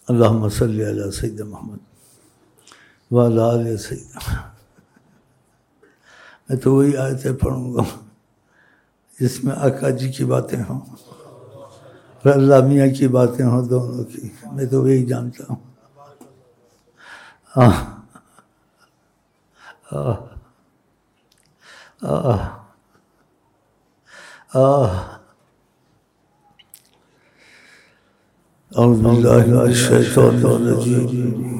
अल्लाहुम्मा सल्ली अला सय्यिदना मुहम्मद व अला आलि सय्यिदना। मैं तो वही आयतें पढ़ूँगा जिसमें आका जी की बातें हों और अल्लाह मियाँ की बातें हों, दोनों की। मैं तो वही जानता हूँ। औज़ु बिल्लाहि मिनश शैतानिर रजीम।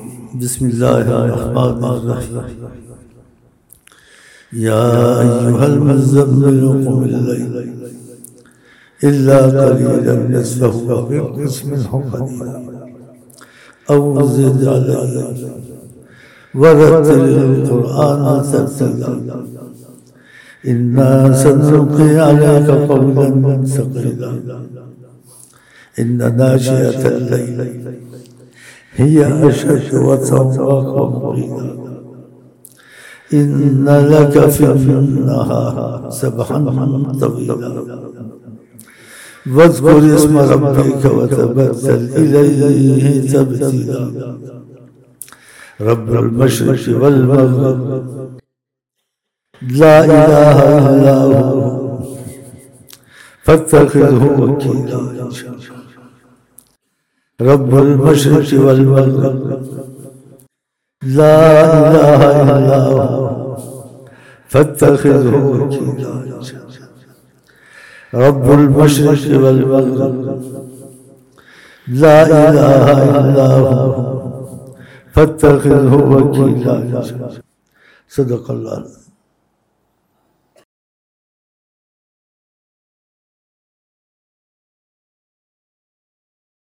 बिस्मिल्लाहिर्रहमानिर्रहीम। या अय्युहल मुज़्ज़म्मिल क़ुमिल लैल इल्ला क़लीलन निस्फ़हु अव इंक़ुस मिन्हु क़लीला अव ज़िद अलैहि वरत्तिलिल क़ुरआन तर्तीला। इन्ना सनुल्क़ी अलैका क़ौलन सक़ीला। इन्ना नाशिअतल लैल हिय अशद्दु वतअन व क़ीला। इन्ना लका फ़िन्नहारि सबहन तवीला। वज़्कुर इस्म रब्बिका वतबत्तल इलैहि तब्तीला। रब्बुल मशरिक़ि वल मग़रिब ला इलाहा इल्ला हु फत्तखिज़हु वकीला। रब्बुल मशरिक़ि वल मग़रिब ला इलाहा इल्ला हु फत्तखिज़हु वकीला। रब्बुल मशरिक़ि वल मग़रिब ला इलाहा इल्ला हु फत्तखिज़हु वकीला। सदक़ल्लाह।